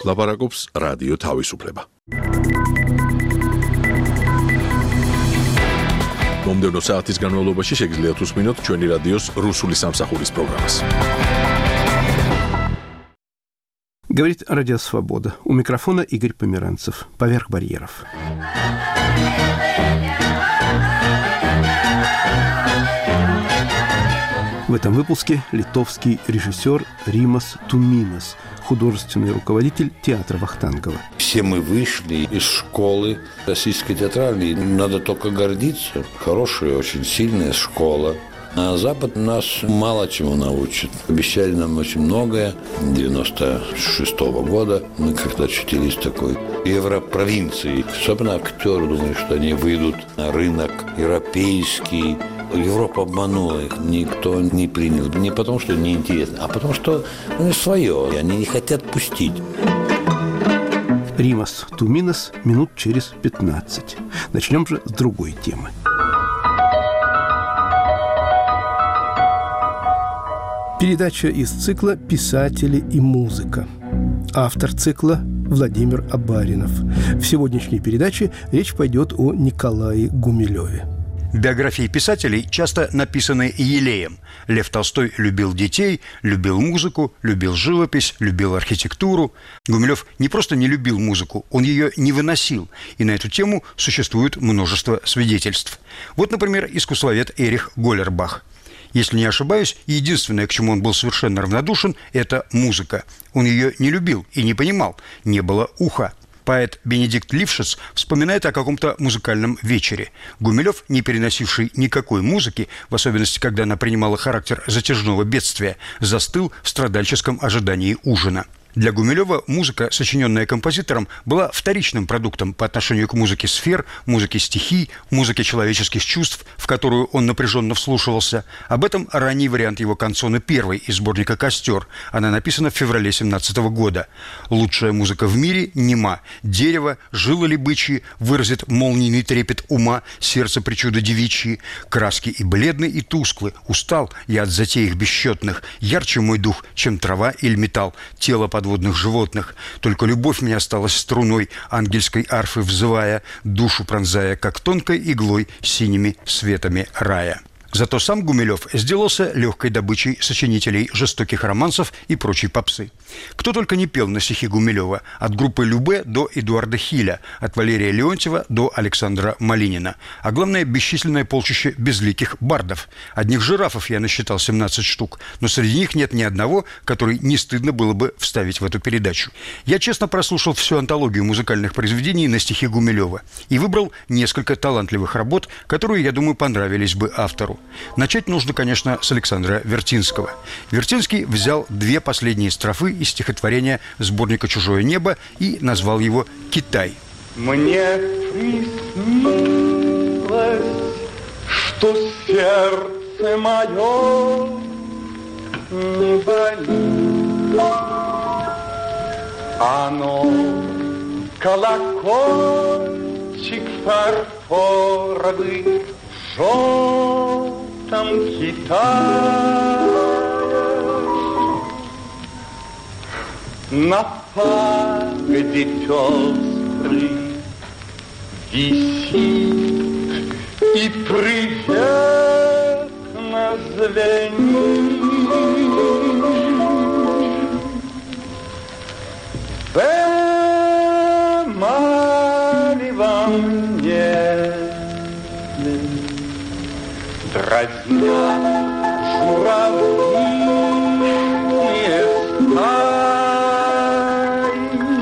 ლაპარაკობს რადიო თავისუფლება. მომდევნო საათის განმავლობაში შეგიძლიათ უსმინოთ ჩვენი რადიოს რუსული სამსახურის პროგრამას. Говорит Радио Свобода. У микрофона Игорь Померанцев. Поверх барьеров. В этом выпуске литовский режиссер Римас Туминас, художественный руководитель театра Вахтангова. Все мы вышли из школы российской театральной. Надо только гордиться. Хорошая, очень сильная школа. А Запад нас мало чему научит. Обещали нам очень многое. 96-го года мы как-то очутились в такой европровинции. Особенно актеры думали, что они выйдут на рынок европейский. Европа обманула их, никто не принял. Не потому, что неинтересно, а потому, что они свое, и они не хотят пустить. Римас Туминас минут через 15. Начнем же с другой темы. Передача из цикла «Писатели и музыка». Автор цикла Владимир Абаринов. В сегодняшней передаче речь пойдет о Николае Гумилеве. Биографии писателей часто написаны елеем. Лев Толстой любил детей, любил музыку, любил живопись, любил архитектуру. Гумилев не просто не любил музыку, он ее не выносил. И на эту тему существует множество свидетельств. Вот, например, искусствовед Эрих Голлербах. Если не ошибаюсь, единственное, к чему он был совершенно равнодушен, это музыка. Он ее не любил и не понимал, не было уха. Поэт Бенедикт Лившиц вспоминает о каком-то музыкальном вечере. Гумилев, не переносивший никакой музыки, в особенности, когда она принимала характер затяжного бедствия, застыл в страдальческом ожидании ужина. Для Гумилева музыка, сочиненная композитором, была вторичным продуктом по отношению к музыке сфер, музыке стихий, музыке человеческих чувств, в которую он напряженно вслушивался. Об этом ранний вариант его канцоны первой из сборника «Костер». Она написана в феврале 17 года. «Лучшая музыка в мире нема. Дерево, жилы бычьи, выразит молнийный трепет ума, сердце причуды девичьи. Краски и бледны, и тусклы. Устал я от затей их бесчетных. Ярче мой дух, чем трава или металл. Тело подводных животных. Только любовь мне осталась струной, ангельской арфы взывая, душу пронзая, как тонкой иглой, синими светами рая». Зато сам Гумилев сделался легкой добычей сочинителей жестоких романсов и прочей попсы. Кто только не пел на стихи Гумилева, от группы Любе до Эдуарда Хиля, от Валерия Леонтьева до Александра Малинина. А главное, бесчисленное полчище безликих бардов. Одних жирафов я насчитал 17 штук, но среди них нет ни одного, который не стыдно было бы вставить в эту передачу. Я честно прослушал всю антологию музыкальных произведений на стихи Гумилева и выбрал несколько талантливых работ, которые, я думаю, понравились бы автору. Начать нужно, конечно, с Александра Вертинского. Вертинский взял две последние строфы из стихотворения сборника «Чужое небо» и назвал его «Китай». Мне приснилось, что сердце мое не болит. Оно колокольчик фарфоровый в желтом Китае. На пагоде пестрый висит и приветно звенит. Эмали во мне дразня журавлиные стаи.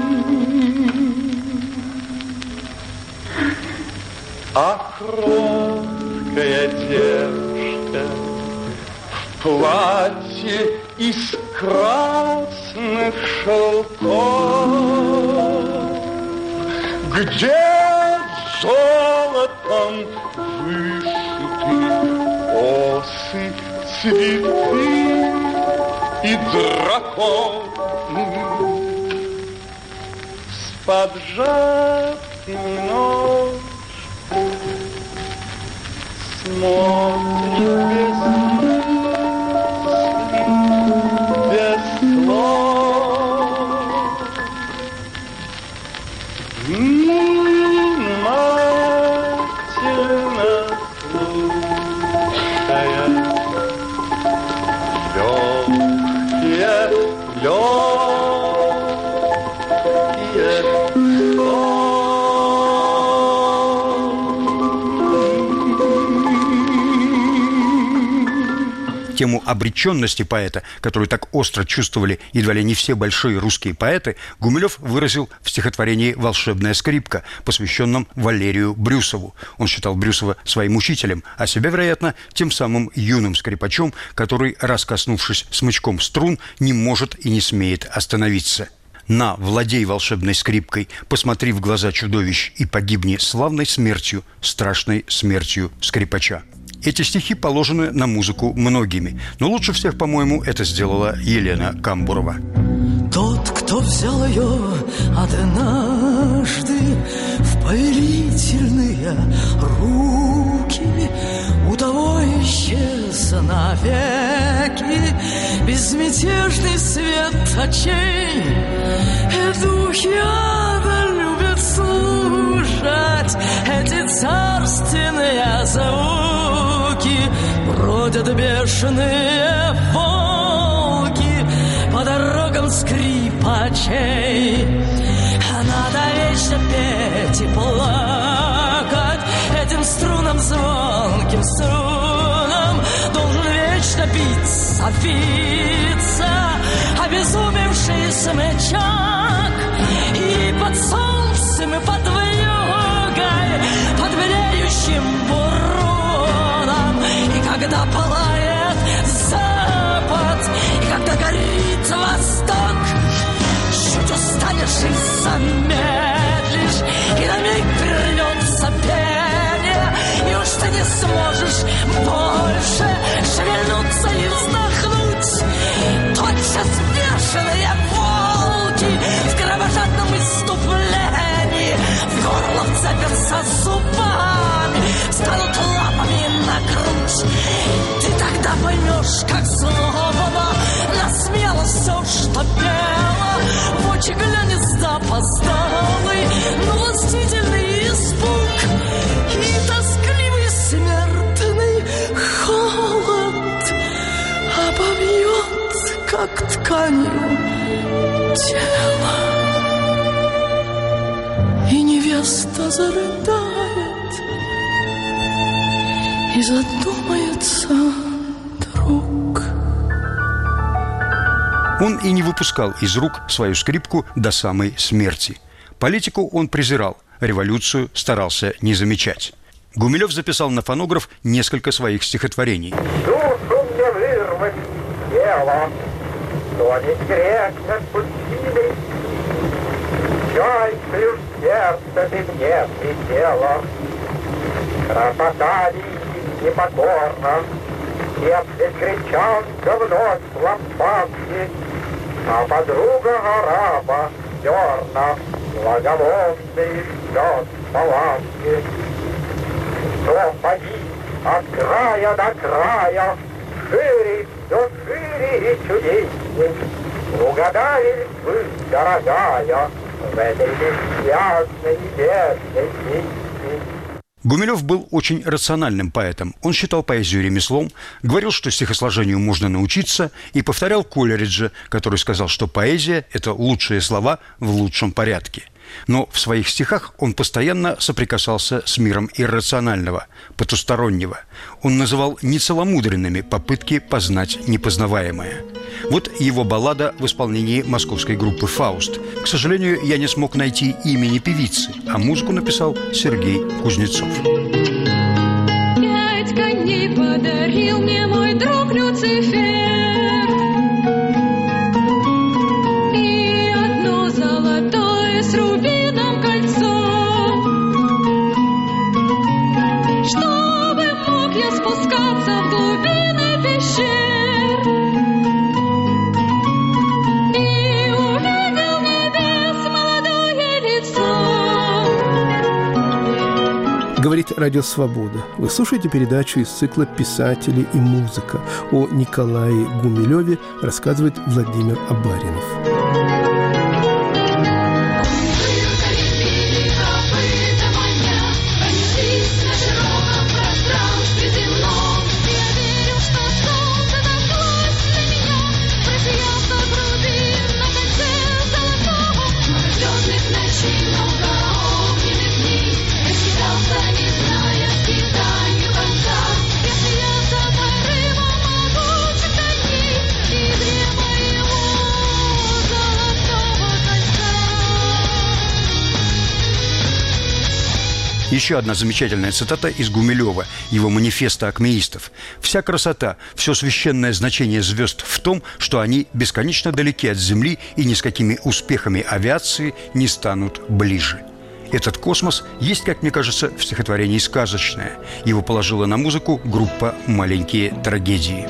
А кроткая девушка в платье из красных шелков, где золотом вышиты осы, цветы и драконы, с поджатыми ножками смотрит без слов. Тему обреченности поэта, которую так остро чувствовали едва ли не все большие русские поэты, Гумилев выразил в стихотворении «Волшебная скрипка», посвященном Валерию Брюсову. Он считал Брюсова своим учителем, а себя, вероятно, тем самым юным скрипачом, который, раз коснувшись смычком струн, не может и не смеет остановиться. «На, владей волшебной скрипкой, посмотри в глаза чудовищ и погибни славной смертью, страшной смертью скрипача». Эти стихи положены на музыку многими, но лучше всех, по-моему, это сделала Елена Камбурова. Тот, кто взял ее однажды в повелительные руки, у того исчез навеки безмятежный свет очей. И духи ада любят слушать эти царственные звуки. Бродят бешеные волки по дорогам скрипачей. Надо вечно петь и плакать этим струнам, звонким струнам. Должен вечно биться, биться обезумевший смычок. И под солнцем, и под вьюгой, под бреющим буроном. И когда пылает запад, и когда горит восток, чуть устанешь и замедлишь, и на миг прервется пение, и уж ты не сможешь больше шевельнуться и вздохнуть. Тотчас бешеные волки в кровожадном иступлении в горло вцепятся зубами, станут лапами на грудь. Ты тогда поймешь, как злобно на смелость все, что пело, в очи глянет запоздалый, но властительный испуг и тоскливый смертный холод обовьет, как тканью, тело. И невеста зарыдает и задумается вдруг. Он и не выпускал из рук свою скрипку до самой смерти. Политику он презирал, революцию старался не замечать. Гумилев записал на фонограф несколько своих стихотворений. Душу мне вырвать тело, но не грех, как пустили. Чайкою сердце ты мне присела. Красота непокорна, сердце гречанка вновь в лампадке, а подруга араба зерна, благовонный ждет палатки. Сапоги от края до края, шире, все шире и чудесней. Угадали ли вы, дорогая, в этой бессвязной небесной песне? Гумилев был очень рациональным поэтом. Он считал поэзию ремеслом, говорил, что стихосложению можно научиться, и повторял Колериджа, который сказал, что поэзия – это лучшие слова в лучшем порядке. Но в своих стихах он постоянно соприкасался с миром иррационального, потустороннего. Он называл нецеломудренными попытки познать непознаваемое. Вот его баллада в исполнении московской группы «Фауст». К сожалению, я не смог найти имени певицы, а музыку написал Сергей Кузнецов. 5 коней подарил мне мой друг Люцифер. С рубином кольцо, чтобы мог я спускаться в глубины пещер и увидел небес молодое лицо. Говорит Радио Свобода. Вы слушаете передачу из цикла «Писатели и музыка». О Николае Гумилеве рассказывает Владимир Абаринов. Еще одна замечательная цитата из Гумилева, его манифеста акмеистов. «Вся красота, все священное значение звезд в том, что они бесконечно далеки от Земли и ни с какими успехами авиации не станут ближе». Этот космос есть, как мне кажется, в стихотворении «Сказочное». Его положила на музыку группа «Маленькие трагедии».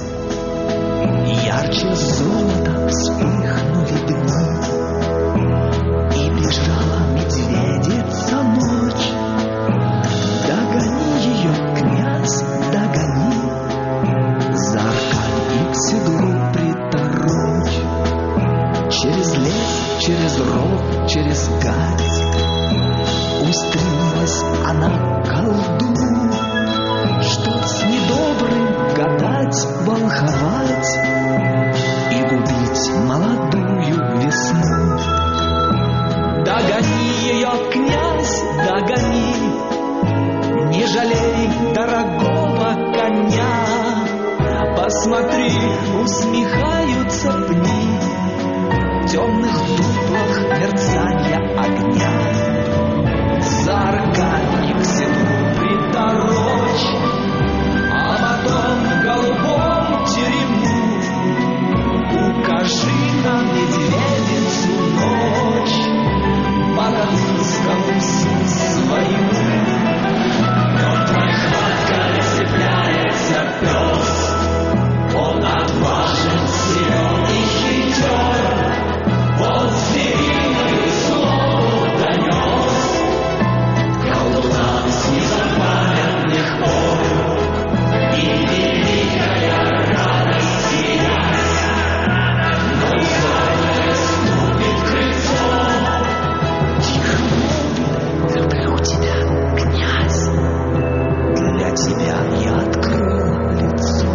Ярче золота вспыхнули дни, и бежала медведица ночь. Догони ее, князь, догони, за аркань к седлу приторочь. Через лес, через ров, через гать устремилась она к колдуну, чтоб с недобрым гадать, волховать и губить молодую весну. Догони ее, князь, догони, не жалей дорогого коня. Посмотри, усмехаются пни, в темных дуплах мерцанья огня. За аркань к седлу приторочь, а потом в голубом терему укажи на медведицу ночь по Ганскому своему. Мертвой хваткой цепляется пес, он отважен, силен и хитер, он звериную слову донес колдунам с незапамятных пор, и великая радость сиясь, но узорное ступит крыльцо. Тихо молвит: люблю тебя, князь, для тебя я открыл лицо.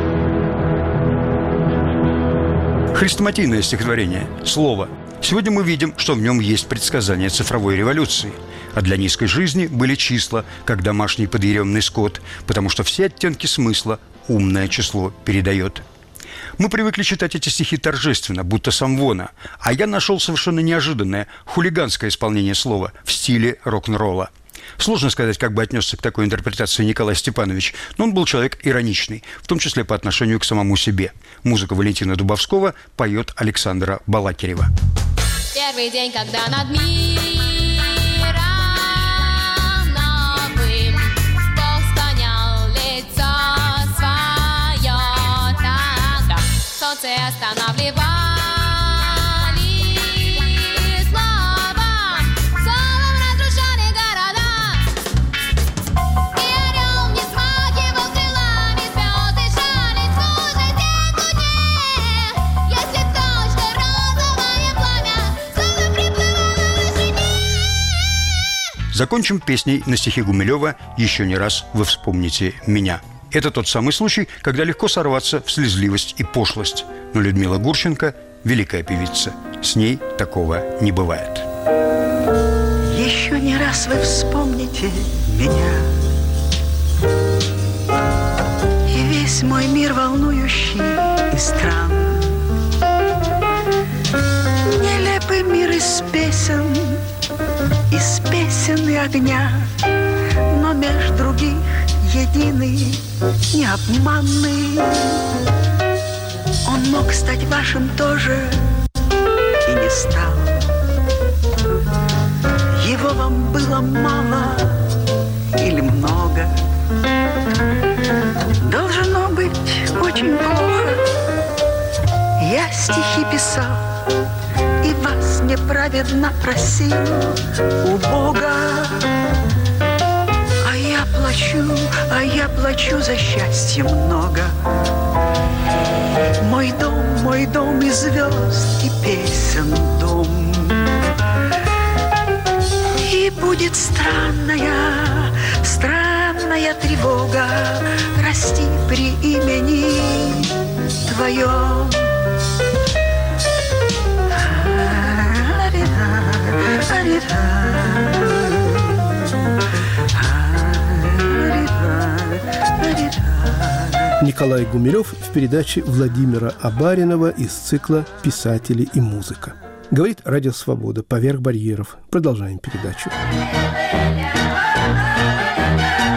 Хрестоматийное стихотворение «Слово». Сегодня мы видим, что в нем есть предсказание цифровой революции. А для низкой жизни были числа, как домашний подъеремный скот, потому что все оттенки смысла умное число передает. Мы привыкли читать эти стихи торжественно, будто самвона, а я нашел совершенно неожиданное, хулиганское исполнение слова в стиле рок-н-ролла. Сложно сказать, как бы отнесся к такой интерпретации Николай Степанович, но он был человек ироничный, в том числе по отношению к самому себе. Музыка Валентина Дубовского, поет Александра Балакирева. Первый день, когда над миром новым Бог склонял лицо свое, тогда солнце останавливали словом разрушали города. И орел не смахивал крылами, звезды жались хуже день луне. Если точно розовое пламя словно приплывало в вышине. Закончим песней на стихи Гумилева «Еще не раз вы вспомните меня». Это тот самый случай, когда легко сорваться в слезливость и пошлость. Но Людмила Гурченко – великая певица. С ней такого не бывает. Еще не раз вы вспомните меня, и весь мой мир волнующий и странный. Нелепый мир из песен и огня, но меж других единый, необманный. Он мог стать вашим тоже и не стал. Его вам было мало или много? Должно быть очень плохо. Я стихи писал и вас неправедно просил у Бога. А я плачу за счастье много. Мой дом и звезд, и песен дом. И будет странная тревога расти при имени твоем. Николай Гумилев в передаче Владимира Абаринова из цикла «Писатели и музыка». Говорит Радио Свобода. Поверх барьеров. Продолжаем передачу.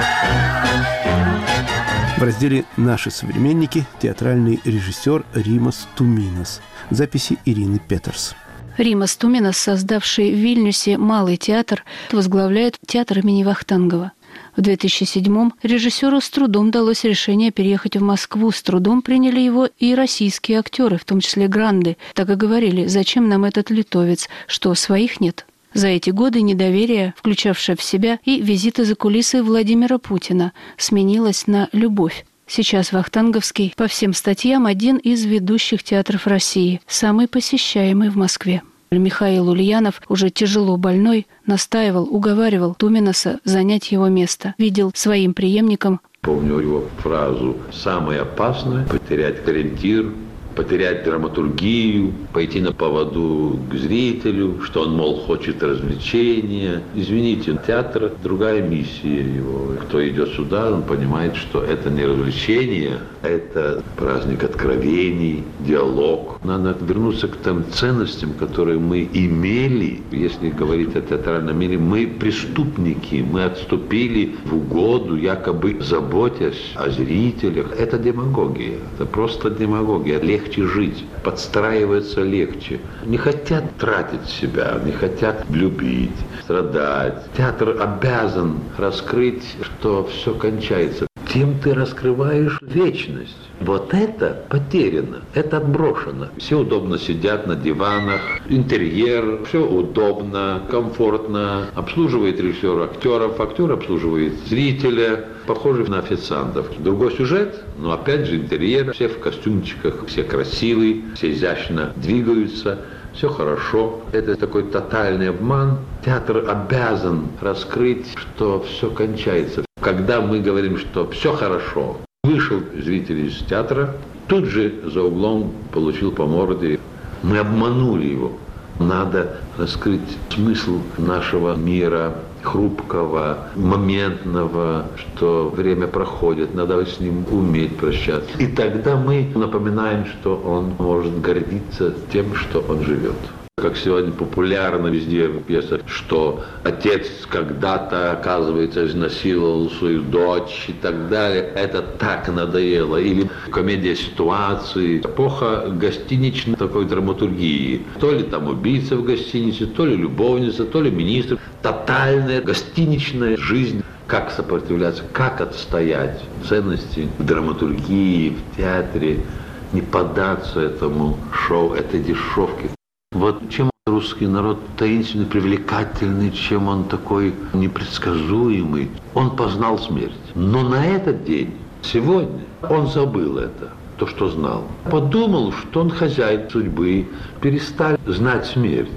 В разделе «Наши современники» театральный режиссер Римас Туминас. Записи Ирины Петерс. Римас Туминас, создавший в Вильнюсе Малый театр, возглавляет театр имени Вахтангова. В 2007-м режиссеру с трудом далось решение переехать в Москву. С трудом приняли его и российские актеры, в том числе гранды. Так и говорили: зачем нам этот литовец, что своих нет? За эти годы недоверие, включавшее в себя и визиты за кулисы Владимира Путина, сменилось на любовь. Сейчас Вахтанговский по всем статьям один из ведущих театров России, самый посещаемый в Москве. Михаил Ульянов, уже тяжело больной, настаивал, уговаривал Туминаса занять его место. Видел своим преемником. Помню его фразу: «Самое опасное – потерять ориентир, потерять драматургию, пойти на поводу к зрителю, что он, мол, хочет развлечения». Извините, театр – другая миссия его. Кто идет сюда, он понимает, что это не развлечение, это праздник откровений, диалог. Надо вернуться к тем ценностям, которые мы имели. Если говорить о театральном мире, мы преступники, мы отступили в угоду, якобы заботясь о зрителях. Это демагогия, это просто демагогия. Легче жить, подстраиваться легче. Не хотят тратить себя, не хотят любить, страдать. Театр обязан раскрыть, что все кончается. Тем ты раскрываешь вечность. Вот это потеряно, это отброшено. Все удобно сидят на диванах, интерьер, все удобно, комфортно. Обслуживает режиссер актеров, актер обслуживает зрителя. Похожи на официантов. Другой сюжет, но опять же интерьер. Все в костюмчиках, все красивые, все изящно двигаются. Все хорошо. Это такой тотальный обман. Театр обязан раскрыть, что все кончается. Когда мы говорим, что все хорошо, вышел зритель из театра, тут же за углом получил по морде. Мы обманули его. Надо раскрыть смысл нашего мира, хрупкого, моментного, что время проходит, надо с ним уметь прощаться. И тогда мы напоминаем, что он может гордиться тем, что он живет. Как сегодня популярно везде в пьесах, что отец когда-то, оказывается, изнасиловал свою дочь и так далее. Это так надоело. Или комедия ситуации. Эпоха гостиничной такой драматургии. То ли там убийца в гостинице, то ли любовница, то ли министр. Тотальная гостиничная жизнь. Как сопротивляться, как отстоять ценности в драматургии, в театре. Не поддаться этому шоу, этой дешевке. Вот чем русский народ таинственный, привлекательный, чем он такой непредсказуемый. Он познал смерть. Но на этот день, сегодня, он забыл это, то, что знал. Подумал, что он хозяин судьбы, перестал знать смерть.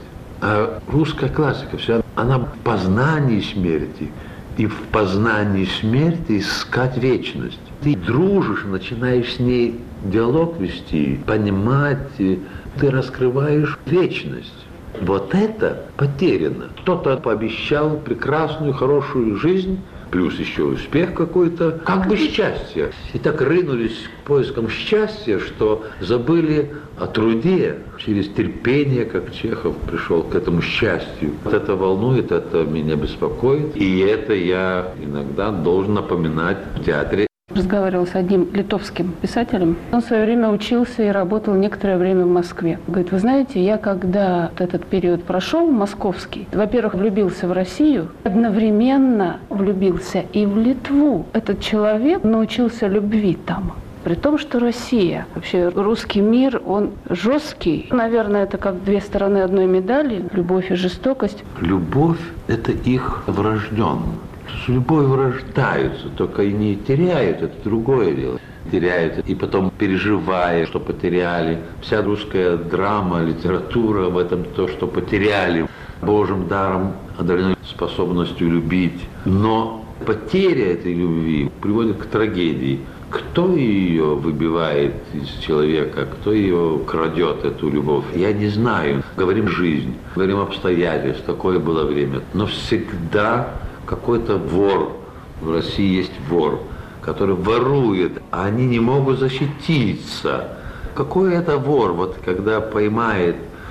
А русская классика вся, она в познании смерти. И в познании смерти искать вечность. Ты дружишь, начинаешь с ней диалог вести, понимать, ты раскрываешь вечность. Вот это потеряно. Кто-то пообещал прекрасную, хорошую жизнь, плюс еще успех какой-то, как бы счастье. И так рынулись к поискам счастья, что забыли о труде. Через терпение, как Чехов пришел к этому счастью. Вот это волнует, это меня беспокоит. И это я иногда должен напоминать в театре. Разговаривал с одним литовским писателем. Он в свое время учился и работал некоторое время в Москве. Говорит: вы знаете, я когда этот период прошел, московский, во-первых, влюбился в Россию, одновременно влюбился и в Литву. Этот человек научился любви там. При том, что Россия, вообще русский мир, он жесткий. Наверное, это как две стороны одной медали, любовь и жестокость. Любовь – это их врожденное. С любовью рождаются, только и не теряют, это другое дело. Теряют и потом переживая, что потеряли. Вся русская драма, литература в этом то, что потеряли. Божьим даром одарены способностью любить. Но потеря этой любви приводит к трагедии. Кто ее выбивает из человека, кто ее крадет, эту любовь, я не знаю. Говорим жизнь, говорим обстоятельства, такое было время. Но всегда какой-то вор, в России есть вор, который ворует, а они не могут защититься. Какой это вор, вот когда поймает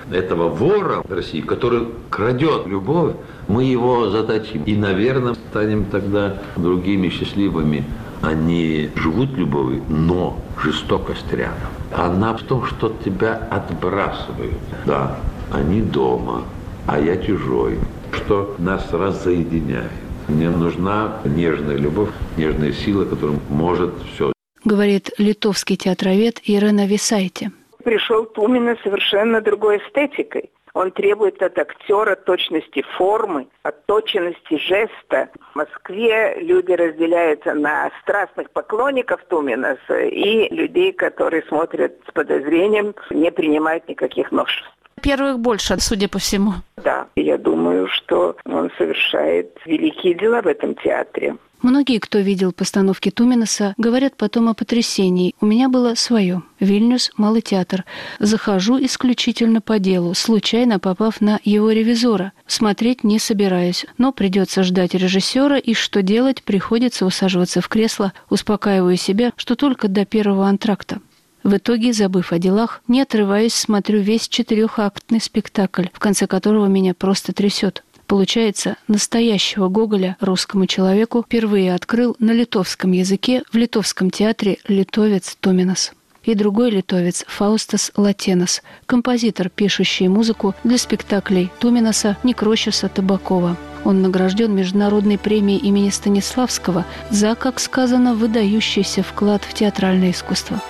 этого вора в России, который крадет любовь, мы его заточим. И, наверное, станем тогда другими счастливыми. Они живут любовью, но жестокость рядом. Она в том, что тебя отбрасывают. Да, они дома, а я чужой. Что нас разоединяет. Мне нужна нежная любовь, нежная сила, которая может все. Говорит литовский театровед Ирена Висайте. Пришел Туминас совершенно другой эстетикой. Он требует от актера точности формы, отточенности жеста. В Москве люди разделяются на страстных поклонников Туминаса и людей, которые смотрят с подозрением, не принимают никаких новшеств. Первых больше, судя по всему. Да, я думаю, что он совершает великие дела в этом театре. Многие, кто видел постановки Туминаса, говорят потом о потрясении. У меня было свое. Вильнюс, Малый театр. Захожу исключительно по делу, случайно попав на его ревизора. Смотреть не собираюсь, но придется ждать режиссера, и что делать, приходится усаживаться в кресло, успокаиваю себя, что только до первого антракта. В итоге, забыв о делах, не отрываясь, смотрю весь 4-актный спектакль, в конце которого меня просто трясет. Получается, настоящего Гоголя русскому человеку впервые открыл на литовском языке в литовском театре литовец Туминас. И другой литовец Фаустас Латенас, композитор, пишущий музыку для спектаклей Туминаса Некрощуса Табакова. Он награжден международной премией имени Станиславского за, как сказано, выдающийся вклад в театральное искусство.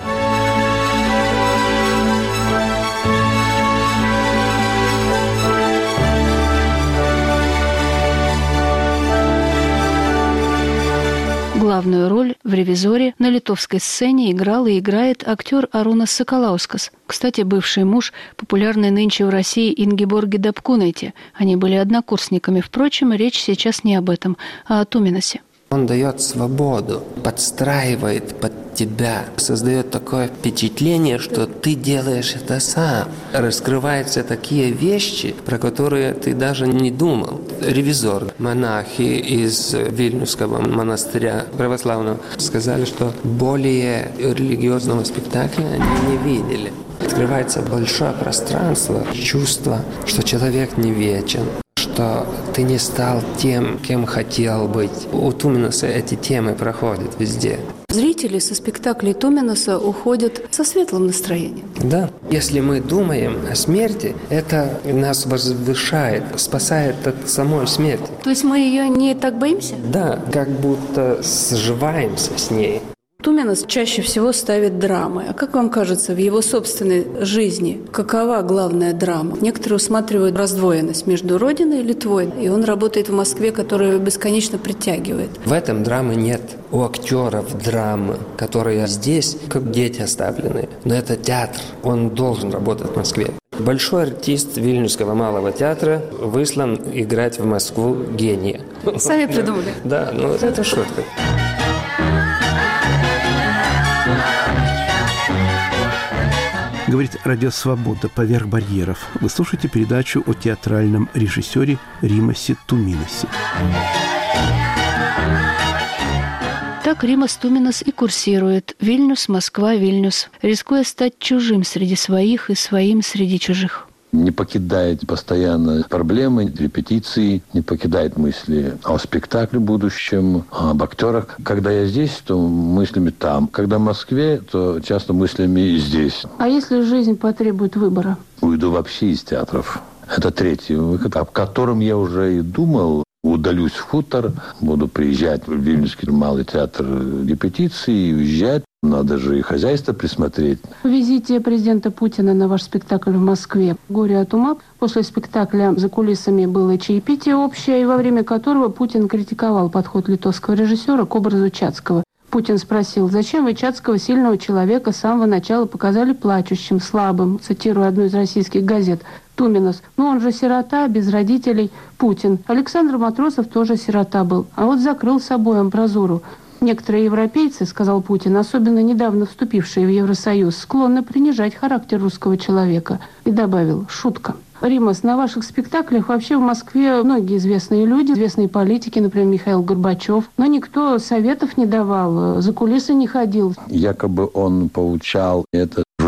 Главную роль в «Ревизоре» на литовской сцене играл и играет актер Арунас Сакалаускас. Кстати, бывший муж популярной нынче в России Ингеборги Дапкунайте. Они были однокурсниками. Впрочем, речь сейчас не об этом, а о Туминасе. Он дает свободу, подстраивает под тебя, создает такое впечатление, что ты делаешь это сам. Раскрываются такие вещи, про которые ты даже не думал. Ревизор, монахи из Вильнюсского монастыря православного сказали, что более религиозного спектакля они не видели. Открывается большое пространство, чувство, что человек не вечен, что ты не стал тем, кем хотел быть. У Туминаса эти темы проходят везде. Зрители со спектаклей Туминаса уходят со светлым настроением. Да. Если мы думаем о смерти, это нас возвышает, спасает от самой смерти. То есть мы ее не так боимся? Да, как будто сживаемся с ней. Туминас чаще всего ставит драмы. А как вам кажется, в его собственной жизни какова главная драма? Некоторые усматривают раздвоенность между Родиной и Литвой, и он работает в Москве, которая бесконечно притягивает. В этом драмы нет. У актеров драмы, которые здесь, как дети оставлены. Но это театр, он должен работать в Москве. Большой артист Вильнюсского малого театра выслан играть в Москву гения. Сами придумали? Да, ну это шутка. Говорит «Радио Свобода. Поверх барьеров». Вы слушаете передачу о театральном режиссере Римасе Туминасе. Так Римас Туминас и курсирует Вильнюс, Москва, Вильнюс, рискуя стать чужим среди своих и своим среди чужих. Не покидает постоянно проблемы, репетиции, не покидает мысли о спектакле будущем, об актерах. Когда я здесь, то мыслями там. Когда в Москве, то часто мыслями здесь. А если жизнь потребует выбора? Уйду вообще из театров. Это третий выход, о котором я уже и думал. Удалюсь в хутор, буду приезжать в Вильнюсский малый театр репетиции, уезжать. Надо же и хозяйство присмотреть. По визите президента Путина на ваш спектакль в Москве «Горе от ума» после спектакля за кулисами было чаепитие общее, и во время которого Путин критиковал подход литовского режиссера к образу Чацкого. Путин спросил: «Зачем вы Чацкого, сильного человека, с самого начала показали плачущим, слабым?» Цитирую одну из российских газет. Туминас: «Ну он же сирота, без родителей». Путин: «Александр Матросов тоже сирота был, а вот закрыл собой амбразуру. Некоторые европейцы, — сказал Путин, — особенно недавно вступившие в Евросоюз, склонны принижать характер русского человека». И добавил: «Шутка». Римас, на ваших спектаклях вообще в Москве многие известные люди, известные политики, например, Михаил Горбачев, но никто советов не давал, за кулисы не ходил. Якобы он поучал, это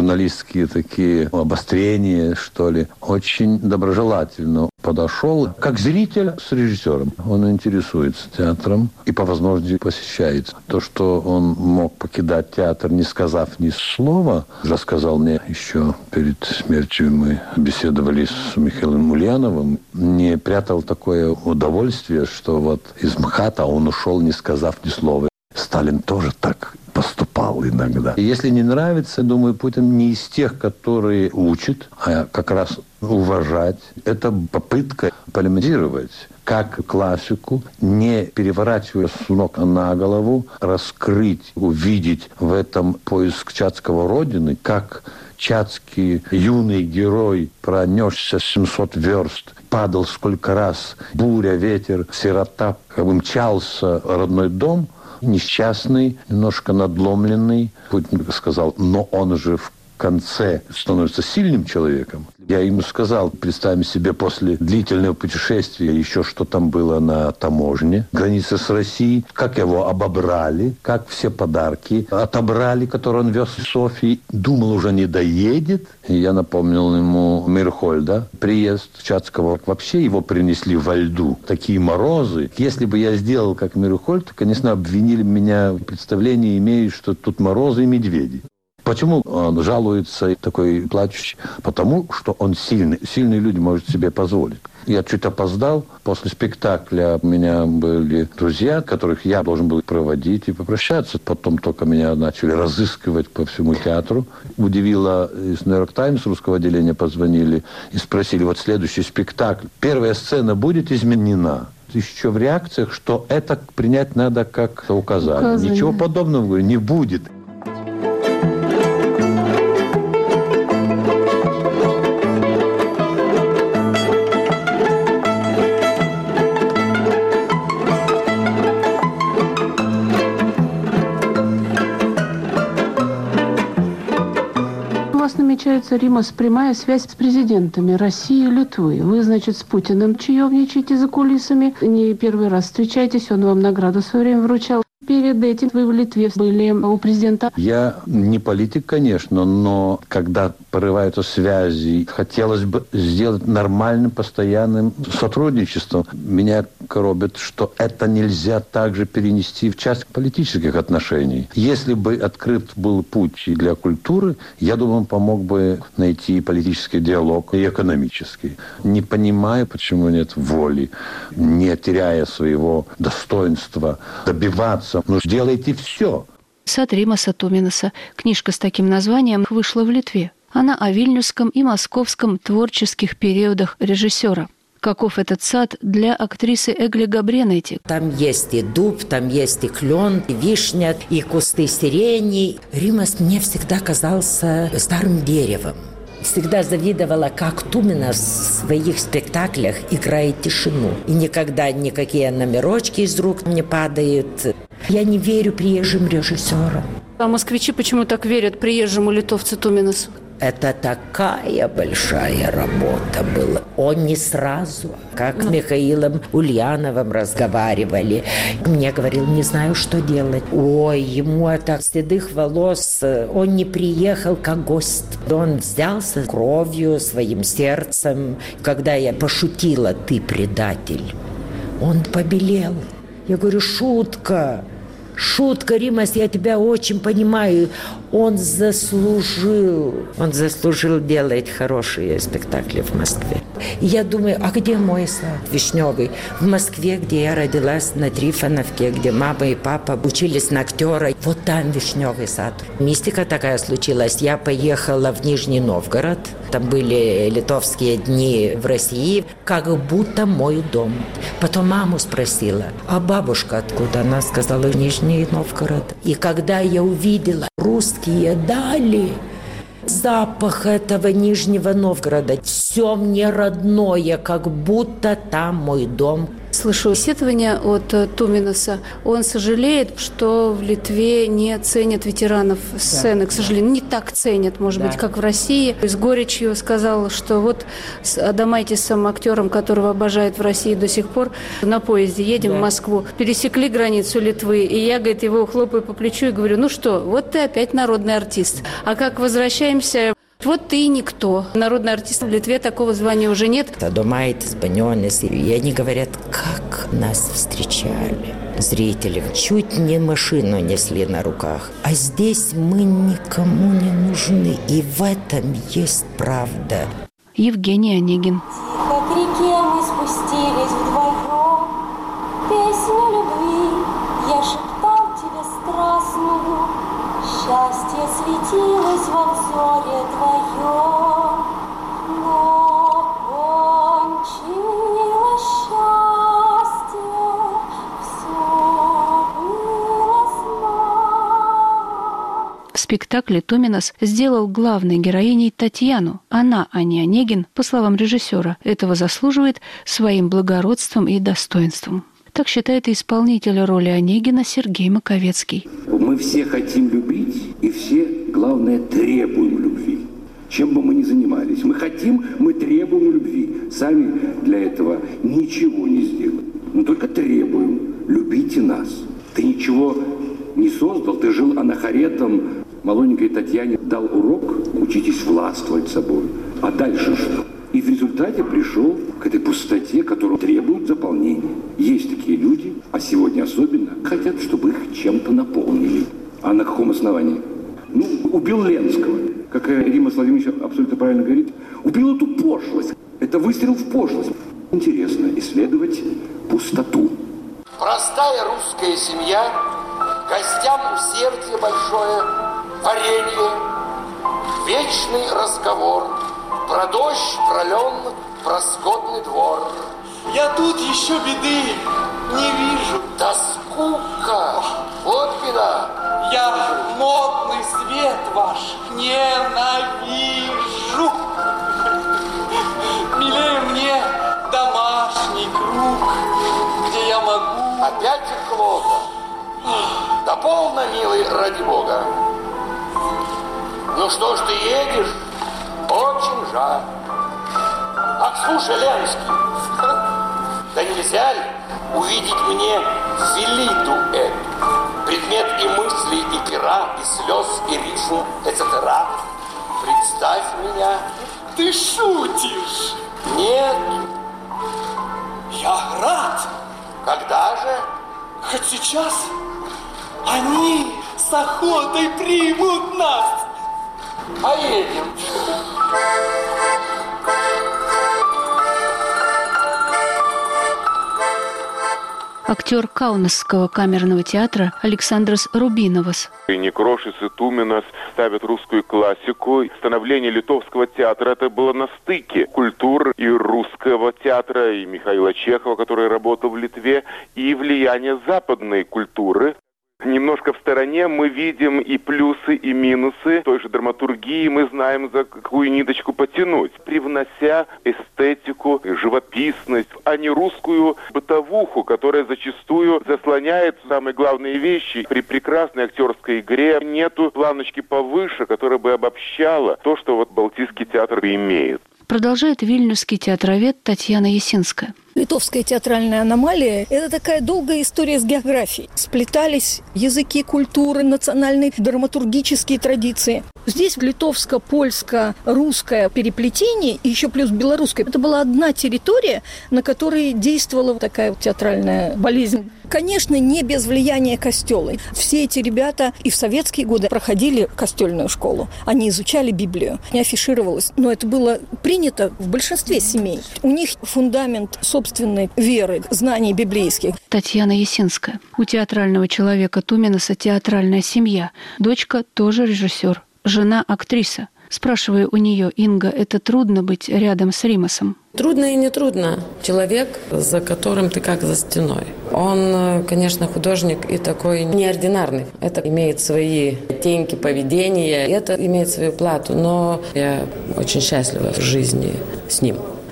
журналистские такие обострения, что ли. Очень доброжелательно подошел, как зритель с режиссером. Он интересуется театром и по возможности посещает. То, что он мог покидать театр, не сказав ни слова, рассказал мне еще перед смертью, мы беседовали с Михаилом Ульяновым, не прятал такое удовольствие, что вот из МХАТа он ушел, не сказав ни слова. Сталин тоже так поступал иногда. И если не нравится, думаю, Путин не из тех, которые учат, а как раз уважать. Это попытка полемизировать, как классику, не переворачивая с ног на голову, раскрыть, увидеть в этом поиск Чацкого родины, как чацкий юный герой пронесся 700 верст, падал сколько раз, буря, ветер, сирота, мчался родной дом, несчастный, немножко надломленный. Путин сказал, но он же в конце становится сильным человеком. Я ему сказал, представим себе после длительного путешествия, еще что там было на таможне, границе с Россией, как его обобрали, как все подарки отобрали, которые он вез в Софии. Думал, уже не доедет. И я напомнил ему Мирхольда, приезд Чацкого. Вообще его принесли во льду. Такие морозы. Если бы я сделал как Мирхольд, то, конечно, обвинили меня в представлении, имеют, что тут морозы и медведи. Почему он жалуется, такой плачущий? Потому что он сильный. Сильные люди могут себе позволить. Я чуть опоздал. После спектакля у меня были друзья, которых я должен был проводить и попрощаться. Потом только меня начали разыскивать по всему театру. Удивило, из «Нью-Йорк Таймс» русского отделения позвонили и спросили, вот следующий спектакль, первая сцена будет изменена? Еще в реакциях, что это принять надо как указание. Ничего подобного, говорю, не будет. Намечается, Римас, прямая связь с президентами России и Литвы. Вы, значит, с Путиным чаевничаете за кулисами. Не первый раз встречаетесь, он вам награду в свое время вручал. Перед этим вы в Литве были у президента. Я не политик, конечно, но когда порываются связи, хотелось бы сделать нормальным, постоянным сотрудничеством. Меня коробит, что это нельзя также перенести в часть политических отношений. Если бы открыт был путь и для культуры, я думаю, он помог бы найти политический диалог и экономический. Не понимаю, почему нет воли, не теряя своего достоинства, добиваться. Ну, сделайте все. «Сад Римаса Туминаса». Книжка с таким названием вышла в Литве. Она о вильнюсском и московском творческих периодах режиссера. Каков этот сад для актрисы Эгли Габренети? Там есть и дуб, там есть и клен, и вишня, и кусты сирени. Римас мне всегда казался старым деревом. Всегда завидовала, как Тумина в своих спектаклях играет тишину. И никогда никакие номерочки из рук не падают. Я не верю приезжим режиссерам. А москвичи почему так верят приезжему литовцу Туминасу? Это такая большая работа была. Он не сразу, как с Михаилом Ульяновым разговаривали. Мне говорил, не знаю, что делать. Ой, ему это седых волос. Он не приехал как гость. Он взялся кровью, своим сердцем. Когда я пошутила, ты предатель, он побелел. Я говорю, шутка. Шутка, Римас, я тебя очень понимаю. Он заслужил делать хорошие спектакли в Москве. И я думаю, а где мой сад вишневый? В Москве, где я родилась, на Трифоновке, где мама и папа учились на актера. Вот там вишневый сад. Мистика такая случилась. Я поехала в Нижний Новгород. Там были литовские дни в России. Как будто мой дом. Потом маму спросила, а бабушка откуда? Она сказала, Нижний Новгород. И когда я увидела русские дали, запах этого Нижнего Новгорода, все мне родное, как будто там мой дом. Слышу сетования от Туминаса. Он сожалеет, что в Литве не ценят ветеранов сцены, к сожалению. Не так ценят, может быть, как в России. С горечью сказал, что вот с Адамайтисом, актером, которого обожают в России до сих пор, на поезде едем в Москву, пересекли границу Литвы, и я, говорит, его хлопаю по плечу и говорю: ну что, вот ты опять народный артист. А как возвращаемся... Вот ты и никто. Народный артист в Литве такого звания уже нет. Адамайтис, Банионис. И они говорят, как нас встречали. Зрители чуть не машину несли на руках. А здесь мы никому не нужны. И в этом есть правда. Евгений Онегин. Тихо к реке мы спустились вдвоем. Песню любви я шептал тебе страстную. Счастье светилось во взоре твоем, но кончилось счастье, все было снова. В спектакле Туминас сделал главной героиней Татьяну. Она, а не Онегин, по словам режиссера, этого заслуживает своим благородством и достоинством. Так считает и исполнитель роли Онегина Сергей Маковецкий. Мы все хотим любить, и все, главное, требуем любви. Чем бы мы ни занимались. Мы хотим, мы требуем любви. Сами для этого ничего не сделаем. Мы только требуем. Любите нас. Ты ничего не создал, ты жил анахоретом. Малоненькой Татьяне дал урок: учитесь властвовать собой. А дальше что? И в результате пришел к этой пустоте, которую требует заполнения. Есть такие люди, а сегодня особенно, хотят, чтобы их чем-то наполнили. А на каком основании? Ну, убил Ленского. Как Рима Владимирович абсолютно правильно говорит, убил эту пошлость. Это выстрел в пошлость. Интересно исследовать пустоту. Простая русская семья, гостям усердие большое, варенье, вечный разговор. Про дождь, про лен, про скотный двор. Я тут еще беды не вижу. Да скука, вот беда. Я модный свет ваш ненавижу. Милее мне домашний круг, где я могу... Опять Клода? Да полно, милый, ради бога. Ну что ж ты едешь? Очень жаль. Ах, слушай, Ленский, да нельзя ли увидеть мне Филиду эту? Предмет и мысли, и пера, и слез, и рифм, etc. Представь меня. Ты шутишь? Нет. Я рад. Когда же? Хоть сейчас. Они с охотой примут нас. Поедем. Актер Каунасского камерного театра Александрос Рубиновас. И Некрошис, и Туминас ставят русскую классику. Становление литовского театра — это было на стыке культур и русского театра, и Михаила Чехова, который работал в Литве, и влияние западной культуры. Немножко в стороне мы видим и плюсы, и минусы той же драматургии. Мы знаем, за какую ниточку потянуть, привнося эстетику, живописность, а не русскую бытовуху, которая зачастую заслоняет самые главные вещи. При прекрасной актерской игре нету планочки повыше, которая бы обобщала то, что вот Балтийский театр имеет. Продолжает вильнюсский театровед Татьяна Ясинская. Литовская театральная аномалия – это такая долгая история с географией. Сплетались языки, культуры, национальные драматургические традиции. Здесь литовско-польско-русское переплетение и еще плюс белорусское. Это была одна территория, на которой действовала такая театральная болезнь. Конечно, не без влияния костела. Все эти ребята и в советские годы проходили костельную школу. Они изучали Библию. Не афишировалось, но это было принято в большинстве семей. У них фундамент собственной веры, знаний библейских. Татьяна Ясинская. У театрального человека Туминаса театральная семья. Дочка тоже режиссер. Жена актриса. Спрашиваю у нее: Инга, это трудно быть рядом с Римасом? Трудно и не трудно. Человек, за которым ты как за стеной. Он, конечно, художник и такой неординарный. Это имеет свои оттенки поведения, это имеет свою плату, но я очень счастлива в жизни с ним.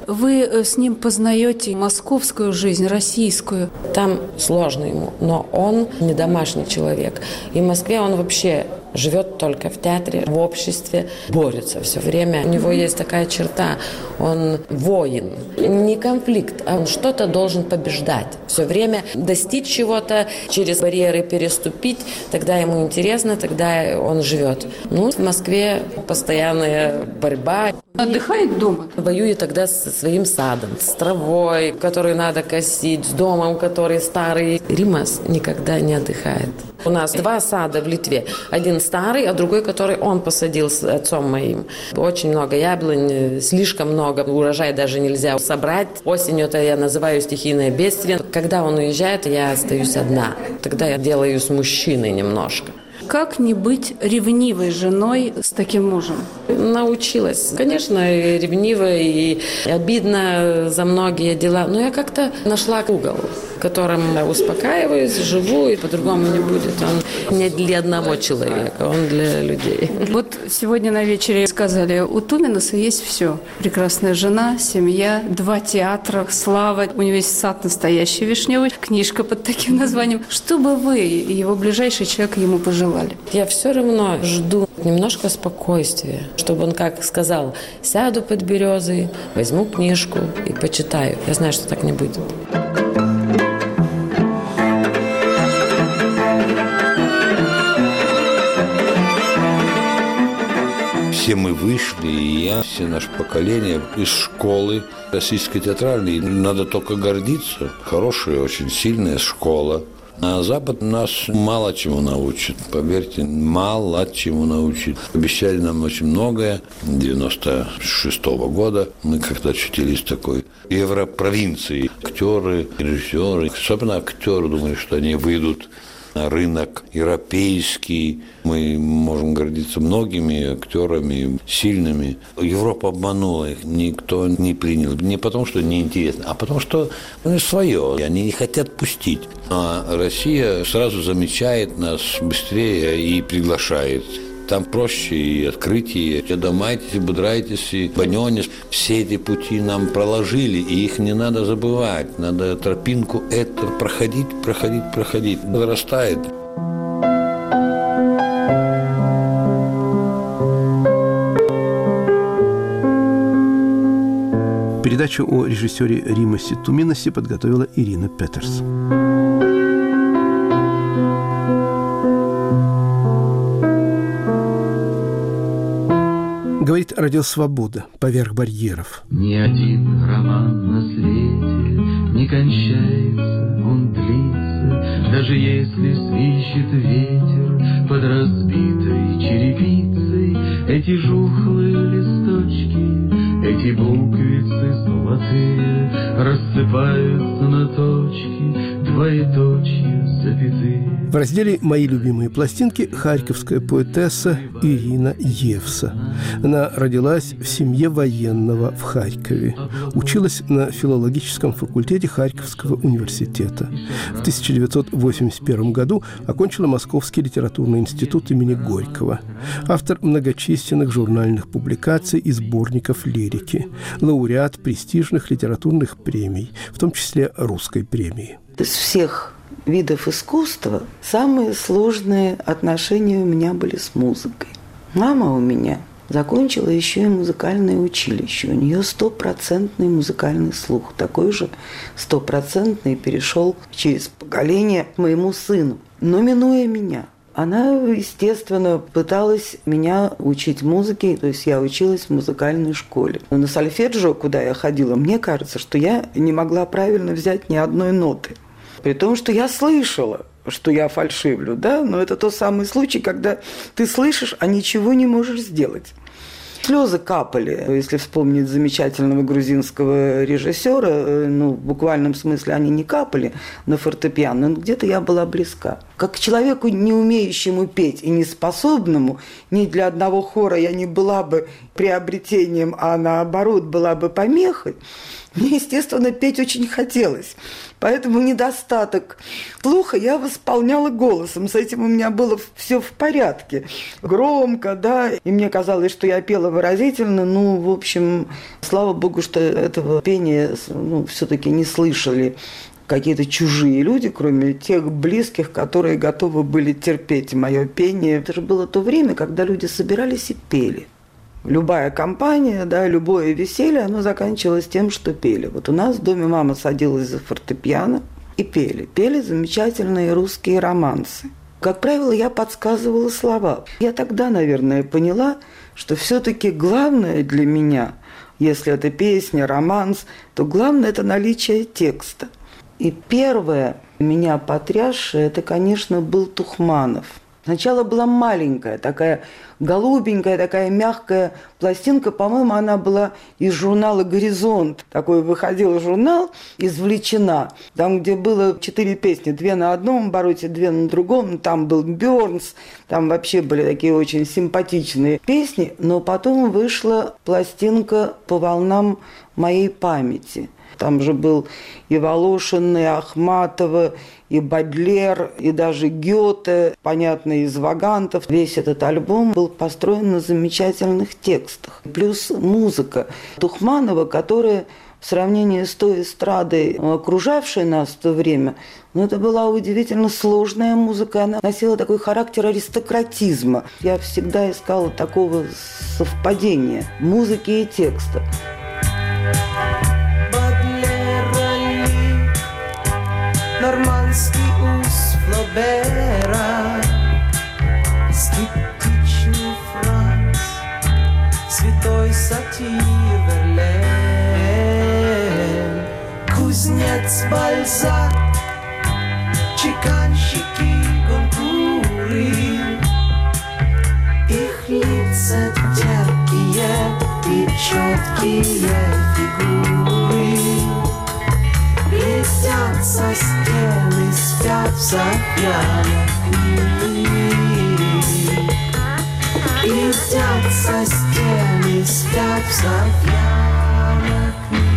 вы с ним познаете московскую жизнь, российскую. Там сложно ему, но он не домашний человек. И в Москве он вообще живет только в театре, в обществе, борется все время. У него есть такая черта, он воин. Не конфликт, а он что-то должен побеждать. Все время достичь чего-то, через барьеры переступить, тогда ему интересно, тогда он живет. В Москве постоянная борьба. Отдыхает дома? Воюет тогда со своим садом, с травой, которую надо косить, с домом, который старый. Римас никогда не отдыхает. У нас 2 сада в Литве. Один старый, а другой, который он посадил с отцом моим. Очень много яблонь, слишком много. Урожай даже нельзя собрать. Осенью это я называю стихийное бедствие. Когда он уезжает, я остаюсь одна. Тогда я делаю с мужчиной немножко. Как не быть ревнивой женой с таким мужем? Научилась. Конечно, и ревнивая, и обидно за многие дела. Но я как-то нашла угол, в котором успокаиваюсь, живу, и по-другому не будет. Он не для одного человека, он для людей. Вот сегодня на вечере сказали, у Туминаса есть все. Прекрасная жена, семья, 2 театра, слава. У него есть сад настоящий вишневый, книжка под таким названием. Что бы вы, его ближайший человек, ему пожелали? Я все равно жду немножко спокойствия, чтобы он, как сказал, сяду под березой, возьму книжку и почитаю. Я знаю, что так не будет. Все мы вышли, и я, все наше поколение из школы российской театральной. Надо только гордиться. Хорошая, очень сильная школа. А Запад нас мало чему научит, поверьте, мало чему научит. Обещали нам очень многое. 96-го года мы как-то очутились в такой европровинции. Актеры, режиссеры, особенно актеры, думаю, что они выйдут на рынок европейский. Мы можем гордиться многими актерами, сильными. Европа обманула их, никто не принял. Не потому, что неинтересно, а потому, что свое. Они не хотят пустить. А Россия сразу замечает нас быстрее и приглашает. Там проще и открытие. Домайтесь, будрайтесь, и банёнис. Все эти пути нам проложили, и их не надо забывать. Надо тропинку эту проходить. Вырастает. Передачу о режиссере Римасе Туминасе подготовила Ирина Петерс. Говорит радио «Свобода» поверх барьеров. Ни один роман на свете не кончается, он длится, даже если свищет ветер под разбитой черепицей. Эти жухлые листочки, эти буквицы золотые рассыпаются на точки, двоеточие, запятые. В разделе «Мои любимые пластинки» харьковская поэтесса Ирина Евса. Она родилась в семье военного в Харькове. Училась на филологическом факультете Харьковского университета. В 1981 году окончила Московский литературный институт имени Горького. Автор многочисленных журнальных публикаций и сборников лирики. Лауреат престижных литературных премий, в том числе русской премии. Из всех видов искусства самые сложные отношения у меня были с музыкой. Мама у меня закончила еще и музыкальное училище. У нее 100% музыкальный слух. Такой же 100% перешел через поколение к моему сыну. Но минуя меня, она, естественно, пыталась меня учить музыке, то есть я училась в музыкальной школе. Но на сольфеджио, куда я ходила, мне кажется, что я не могла правильно взять ни одной ноты. При том, что я слышала, что я фальшивлю, да, но это тот самый случай, когда ты слышишь, а ничего не можешь сделать. Слезы капали, если вспомнить замечательного грузинского режиссера, в буквальном смысле они не капали на фортепиано, но где-то я была близка. Как человеку, не умеющему петь и не способному, ни для одного хора я не была бы приобретением, а наоборот была бы помехой, мне, естественно, петь очень хотелось. Поэтому недостаток слуха я восполняла голосом. С этим у меня было все в порядке. Громко, да. И мне казалось, что я пела выразительно. Ну, в общем, слава богу, что этого пения все-таки не слышали какие-то чужие люди, кроме тех близких, которые готовы были терпеть мое пение. Это же было то время, когда люди собирались и пели. Любая компания, да, любое веселье, оно заканчивалось тем, что пели. Вот у нас в доме мама садилась за фортепиано и пели. Пели замечательные русские романсы. Как правило, я подсказывала слова. Я тогда, наверное, поняла, что все-таки главное для меня, если это песня, романс, то главное – это наличие текста. И первое меня потрясшее, это, конечно, был Тухманов. Сначала была маленькая, такая голубенькая, такая мягкая пластинка. По-моему, она была из журнала «Горизонт». Такой выходил журнал, извлечена. Там, где было 4 песни. 2 на одном обороте, 2 на другом. Там был Бёрнс. Там вообще были такие очень симпатичные песни. Но потом вышла пластинка «По волнам моей памяти». Там же был и Волошин, и Ахматова, и Бодлер, и даже Гёте, понятно, из Вагантов. Весь этот альбом был построен на замечательных текстах. Плюс музыка Тухманова, которая в сравнении с той эстрадой, окружавшей нас в то время, это была удивительно сложная музыка. Она носила такой характер аристократизма. Я всегда искала такого совпадения музыки и текста. Нормандский ус Флобера, скептичный Франц, святой сатир Верлен, кузнец Бальзак, чеканщики Гонкуры, их лица терпкие и четкие фигуры. Блестят со стены, спят в запьянах книг. Блестят со стены, спят в запьянах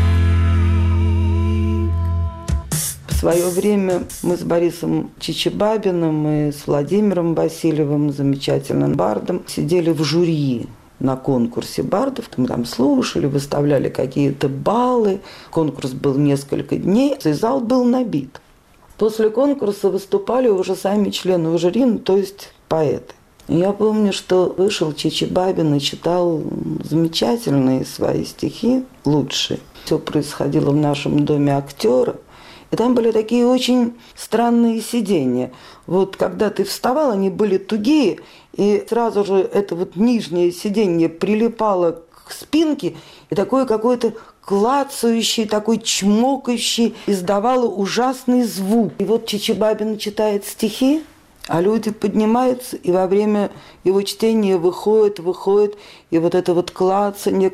книг. В свое время мы с Борисом Чичибабиным и с Владимиром Васильевым, замечательным бардом, сидели в жюри на конкурсе бардов. Мы там слушали, выставляли какие-то баллы. Конкурс был несколько дней, и зал был набит. После конкурса выступали уже сами члены жюри, то есть поэты. И я помню, что вышел Чичибабин и читал замечательные свои стихи, лучшие. Все происходило в нашем доме актера. И там были такие очень странные сидения. Вот когда ты вставал, они были тугие, и сразу же это вот нижнее сиденье прилипало к спинке, и такое какое-то клацающий, такой чмокающий, издавало ужасный звук. И вот Чичибабин читает стихи, а люди поднимаются, и во время его чтения выходит, и вот это вот клацанье.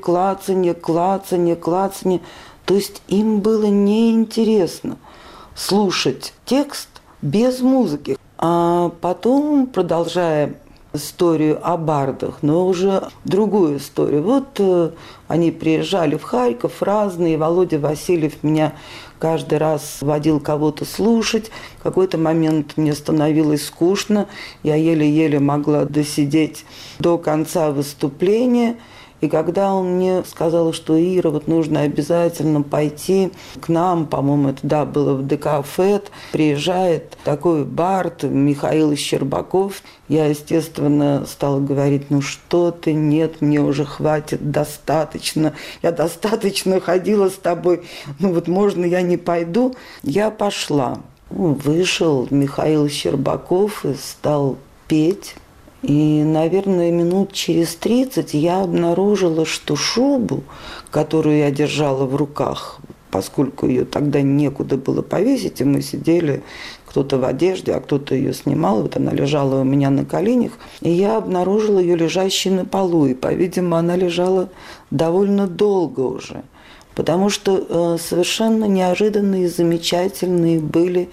То есть им было неинтересно слушать текст без музыки. А потом, продолжая историю о бардах, но уже другую историю. Вот они приезжали в Харьков разные, Володя Васильев меня каждый раз водил кого-то слушать. В какой-то момент мне становилось скучно, я еле-еле могла досидеть до конца выступления. И когда он мне сказал, что Ира, вот нужно обязательно пойти к нам, по-моему, это да, было в ДК ФЭТ, приезжает такой бард Михаил Щербаков. Я, естественно, стала говорить, ну что ты, нет, мне уже хватит, достаточно. Я достаточно ходила с тобой, ну вот можно я не пойду? Я пошла. Вышел Михаил Щербаков и стал петь. И, наверное, минут через 30 я обнаружила, что шубу, которую я держала в руках, поскольку ее тогда некуда было повесить, и мы сидели, кто-то в одежде, а кто-то ее снимал, вот она лежала у меня на коленях, и я обнаружила ее лежащей на полу, и, по-видимому, она лежала довольно долго уже, потому что совершенно неожиданные, замечательные были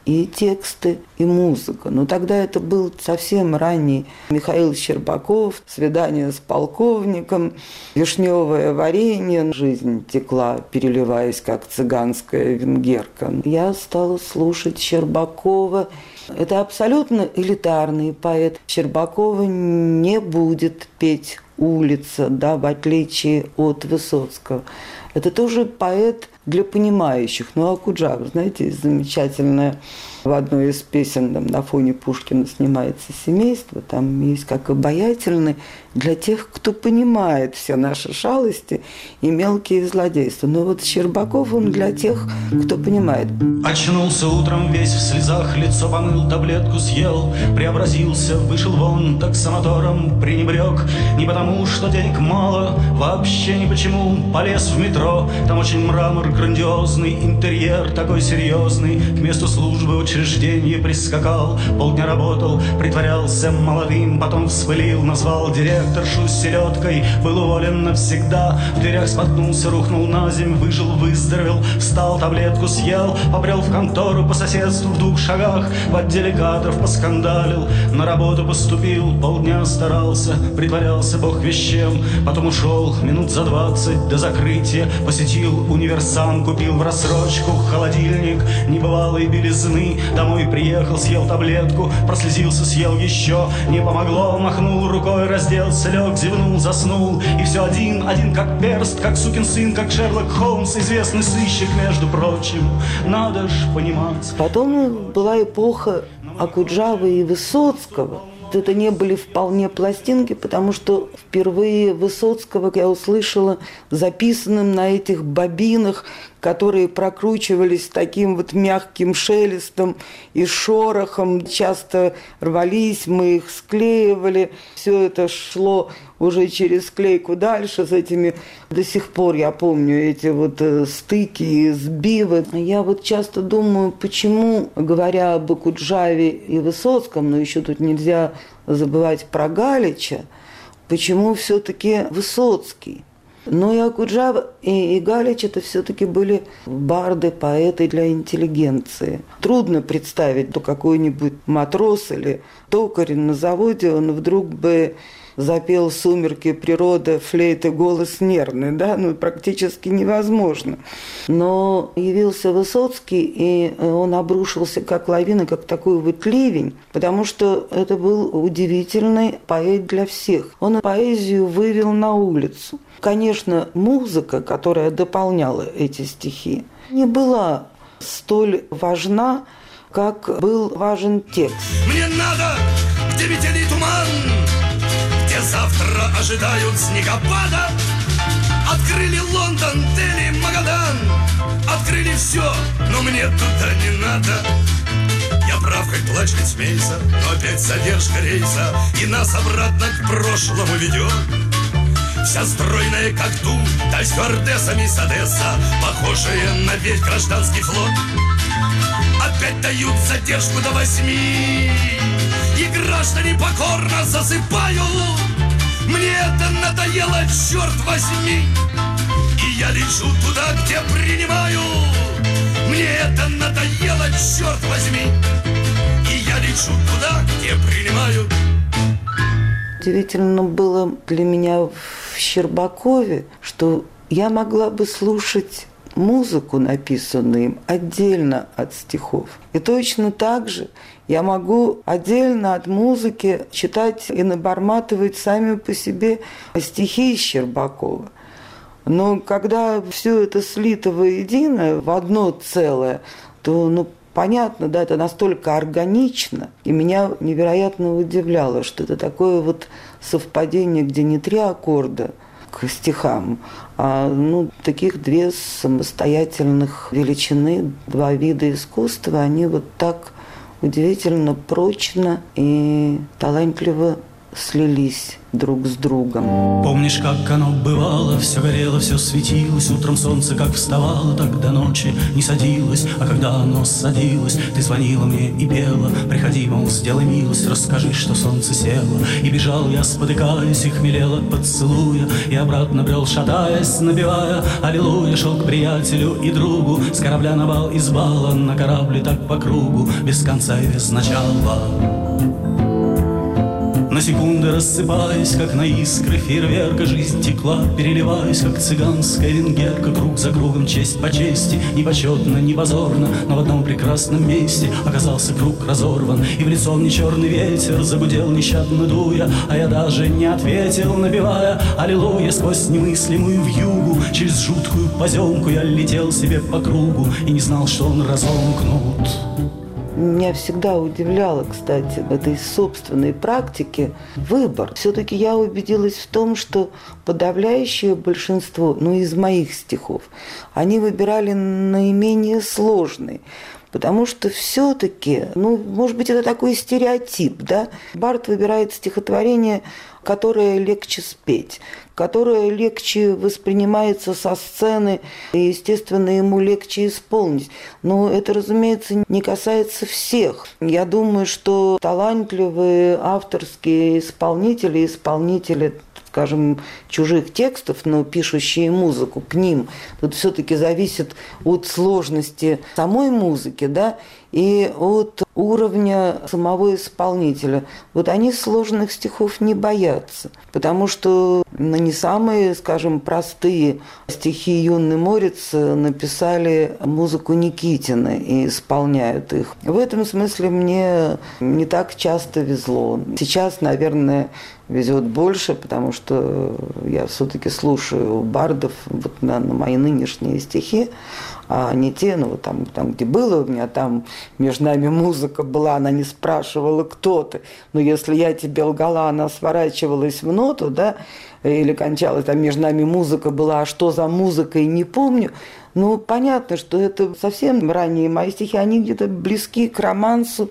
и тексты, и музыка. Но тогда это был совсем ранний Михаил Щербаков, «Свидание с полковником», «Вишневое варенье». Жизнь текла, переливаясь, как цыганская венгерка. Я стала слушать Щербакова. Это абсолютно элитарный поэт. Щербакова не будет петь «Улица», да, в отличие от Высоцкого. Это тоже поэт для понимающих. Ну, Акуджава, знаете, замечательная в одной из песен там, на фоне Пушкина снимается семейство. Там есть как обаятельный для тех, кто понимает все наши шалости и мелкие злодейства. Но вот Щербаков, он для тех, кто понимает. Очнулся утром весь в слезах, лицо помыл, таблетку съел, преобразился, вышел вон, таксомотором пренебрег. Не потому, что денег мало, вообще ни почему. Полез в метро, там очень мрамор грандиозный, интерьер такой серьезный. К месту службы учреждения прискакал, полдня работал, притворялся молодым, потом вспылил, назвал директоршу селедкой, был уволен навсегда. В дверях споткнулся, рухнул на земь, выжил, выздоровел, встал, таблетку съел, побрел в контору по соседству в 2 шагах, в отделе кадров поскандалил, на работу поступил, полдня старался, притворялся бог вещем, потом ушел минут за 20 до закрытия, посетил универсам, купил в рассрочку холодильник небывалой белизны, домой приехал, съел таблетку, прослезился, съел еще, не помогло, махнул рукой, разделся, лег, зевнул, заснул, и все один как перст, как сукин сын, как Шерлок Холмс, известный сыщик, между прочим, надо ж понимать. Потом была эпоха Акуджавы и Высоцкого. Это не были вполне пластинки, потому что впервые Высоцкого я услышала записанным на этих бобинах, которые прокручивались таким вот мягким шелестом и шорохом. Часто рвались, мы их склеивали. Все это шло уже через склейку дальше с этими... До сих пор я помню эти вот стыки и сбивы. Я вот часто думаю, почему, говоря об Акуджаве и Высоцком, но еще тут нельзя забывать про Галича, почему все-таки Высоцкий? Но и Акуджава, и Галич – это все-таки были барды, поэты для интеллигенции. Трудно представить, что какой-нибудь матрос или токарь на заводе, он вдруг бы запел «Сумерки, природа, флейта, голос нервный», да, ну, практически невозможно. Но явился Высоцкий, и он обрушился как лавина, как такой вот ливень, потому что это был удивительный поэт для всех. Он поэзию вывел на улицу. Конечно, музыка, которая дополняла эти стихи, не была столь важна, как был важен текст. Мне надо, где метели туман, где завтра ожидают снегопада. Открыли Лондон, Дели, Магадан, открыли все, но мне туда не надо. Я прав, хоть плачь, хоть смейся, но опять задержка рейса, и нас обратно к прошлому ведет. Вся стройная, как ту, да стюардесса мисс Одесса, похожая на весь гражданский флот. Опять дают задержку до 8, и граждане покорно засыпают. Мне это надоело, черт возьми, и я лечу туда, где принимаю. Мне это надоело, черт возьми, и я лечу туда, где принимают. Удивительно было для меня в Щербакове, что я могла бы слушать музыку, написанную им, отдельно от стихов. И точно так же я могу отдельно от музыки читать и наборматывать сами по себе стихи Щербакова. Но когда все это слито воедино, в одно целое, то, понятно, да, это настолько органично, и меня невероятно удивляло, что это такое вот совпадение, где не 3 аккорда к стихам, а таких 2 самостоятельных величины, 2 вида искусства, они вот так удивительно прочно и талантливо слились друг с другом. Помнишь, как оно бывало? Все горело, все светилось. Утром солнце как вставало, так до ночи не садилось. А когда оно садилось, ты звонила мне и пела: приходи, мол, сделай милость, расскажи, что солнце село. И бежал я, спотыкаясь, и хмелел от поцелуя, и обратно брел, шатаясь, напевая аллилуйя. Шел к приятелю и другу с корабля на бал, из бала на корабле, так по кругу, без конца и без начала. На секунды рассыпаясь, как на искры фейерверка, жизнь текла, переливаясь, как цыганская венгерка. Круг за кругом, честь по чести, ни почетно, ни позорно, но в одном прекрасном месте оказался круг разорван, и в лицо мне черный ветер загудел, нещадно дуя, а я даже не ответил, напевая аллилуйя. Сквозь немыслимую вьюгу, через жуткую поземку я летел себе по кругу и не знал, что он разомкнут. Меня всегда удивляло, кстати, в этой собственной практике выбор. Все-таки я убедилась в том, что подавляющее большинство, из моих стихов, они выбирали наименее сложные. Потому что все-таки, может быть, это такой стереотип, да? Бард выбирает стихотворение, которое легче спеть, которое легче воспринимается со сцены, и, естественно, ему легче исполнить. Но это, разумеется, не касается всех. Я думаю, что талантливые авторские исполнители, скажем, чужих текстов, но пишущие музыку к ним, тут все-таки зависит от сложности самой музыки, да, и от уровня самого исполнителя. Вот они сложных стихов не боятся, потому что не самые, скажем, простые стихи «Юный морец» написали музыку Никитина и исполняют их. В этом смысле мне не так часто везло. Сейчас, наверное, везет больше, потому что я все-таки слушаю бардов вот на мои нынешние стихи, а не те, там, где было у меня, там между нами музыка была, она не спрашивала, кто ты. Но если я тебе лгала, она сворачивалась в ноту, да, или кончалась, там между нами музыка была, а что за музыка, и не помню. Понятно, что это совсем ранние мои стихи, они где-то близки к романсу,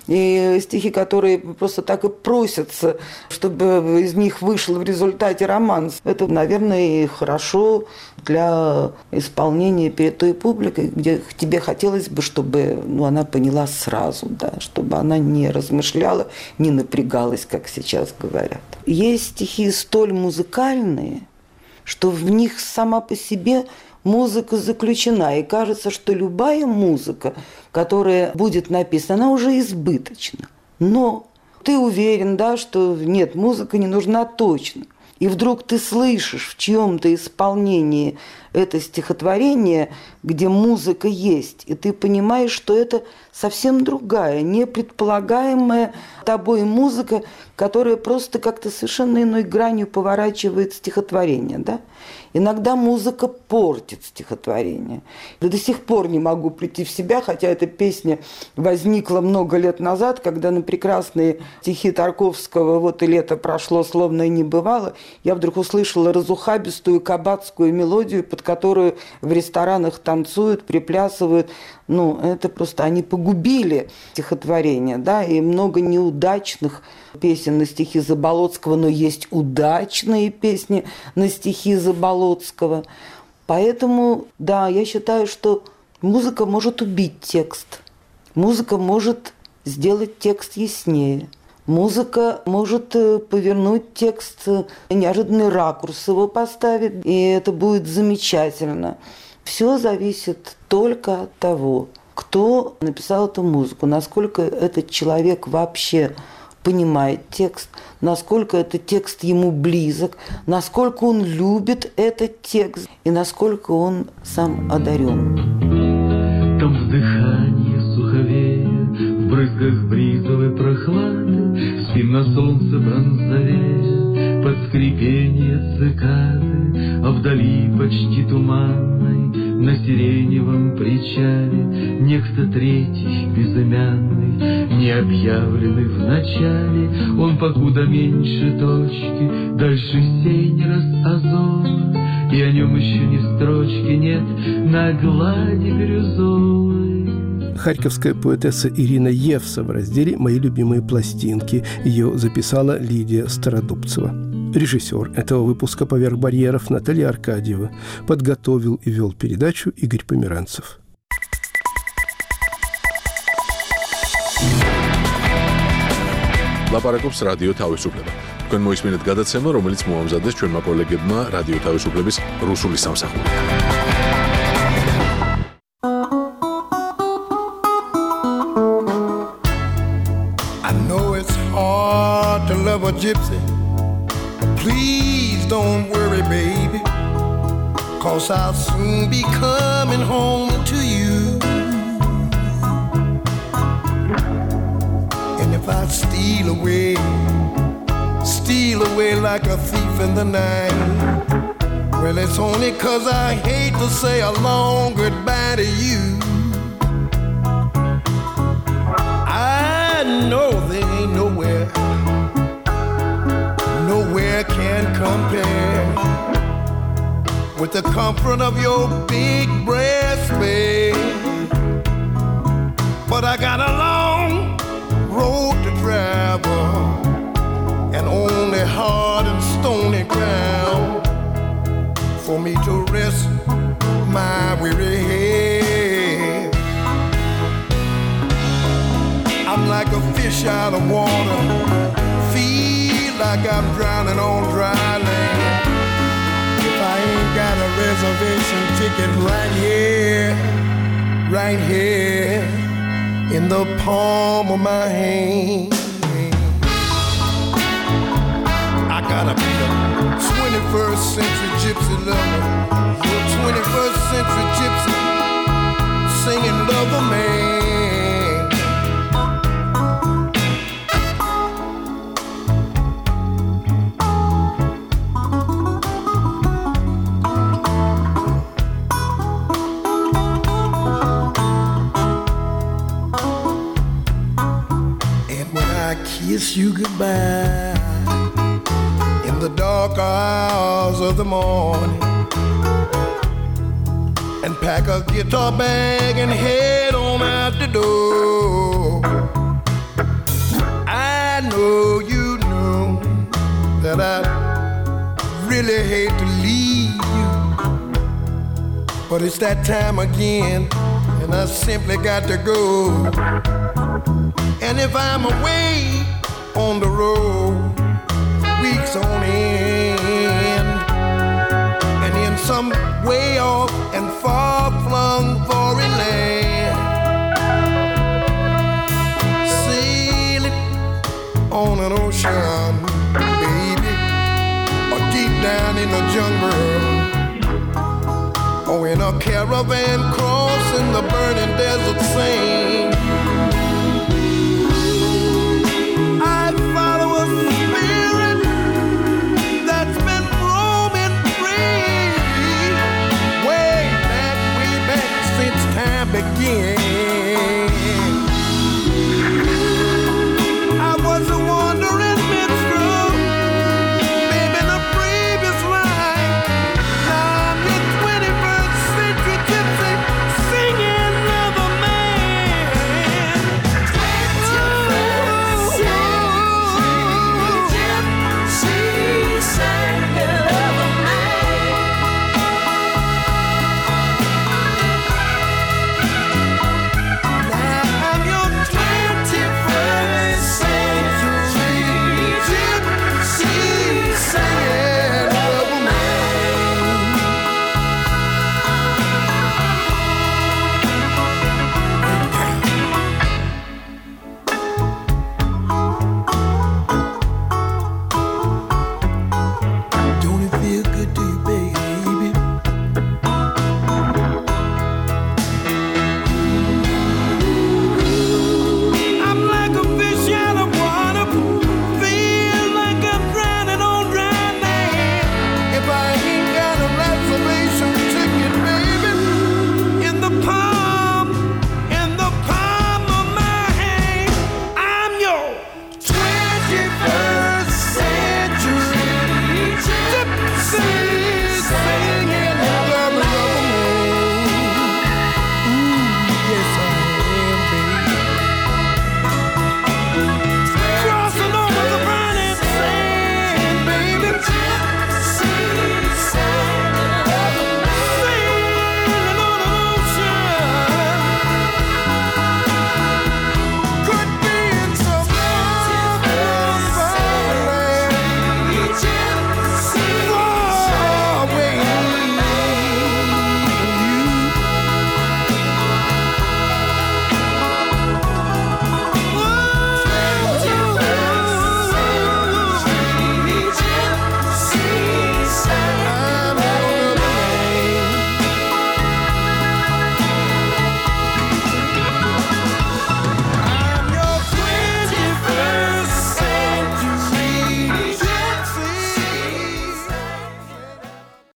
и стихи, которые просто так и просятся, чтобы из них вышел в результате романс. Это, наверное, и хорошо для исполнения перед той публикой, где тебе хотелось бы, чтобы она поняла сразу, да, чтобы она не размышляла, не напрягалась, как сейчас говорят. Есть стихи столь музыкальные, что в них сама по себе музыка заключена, и кажется, что любая музыка, которая будет написана, она уже избыточна. Но ты уверен, да, что нет, музыка не нужна точно. И вдруг ты слышишь в чьем-то исполнении это стихотворение, где музыка есть, и ты понимаешь, что это совсем другая, непредполагаемая тобой музыка, которая просто как-то совершенно иной гранью поворачивает стихотворение, да? Иногда музыка портит стихотворение. Я до сих пор не могу прийти в себя, хотя эта песня возникла много лет назад, когда на прекрасные стихи Тарковского «Вот и лето прошло, словно и не бывало», я вдруг услышала разухабистую кабацкую мелодию, под которую в ресторанах танцуют, приплясывают. Это просто они погубили стихотворение, да, и много неудачных песен на стихи Заболоцкого, но есть удачные песни на стихи Заболоцкого. Поэтому, да, я считаю, что музыка может убить текст. Музыка может сделать текст яснее. Музыка может повернуть текст, неожиданный ракурс его поставить, и это будет замечательно. Все зависит только от того, кто написал эту музыку, насколько этот человек вообще понимает текст, насколько этот текст ему близок, насколько он любит этот текст и насколько он сам одарен. Там вздыхание суховея, в брызгах бризовой прохлады, спим на солнце бронзовея, под скрипение цикады, а вдали почти туманной, на сиреневом причале, некто третий, безымянный, не объявленный в начале, он покуда меньше точки, дальше сень Азова, и о нем еще ни строчки нет на глади бирюзовой. Харьковская поэтесса Ирина Евса в разделе «Мои любимые пластинки». Ее записала Лидия Стародубцева. Режиссер этого выпуска «Поверх барьеров» Наталья Аркадьева. Подготовил и вел передачу Игорь Померанцев. ლაპარაკობს რადიო თავისუფლება. თქვენ მოისმინეთ გადაცემა, რომელიც მოამზადეს ჩვენმა კოლეგებმა რადიო თავისუფლების რუსული სამსახურიდან. I know it's hard to love a gypsy. Please don't worry, baby, 'cause I'll soon be coming home to you. And if I steal away like a thief in the night, well, it's only 'cause I hate to say a long goodbye to you. I know there ain't nowhere can compare with the comfort of your big breast, babe. But I got a long road to travel and only hard and stony ground for me to rest my weary head. I'm like a fish out of water, feel like I'm drowning on dry land. If I ain't got a reservation ticket right here in the palm of my hand. I gotta be a 21st century gypsy lover, your 21st century gypsy singing Lover Man. Kiss you goodbye in the dark hours of the morning and pack a guitar bag and head on out the door. I know you know that I really hate to leave you, but it's that time again and I simply got to go. And if I'm away on the road, weeks on end, and in some way off and far-flung foreign land, sailing on an ocean, baby, or deep down in the jungle, or in a caravan crossing the burning desert sand. Again.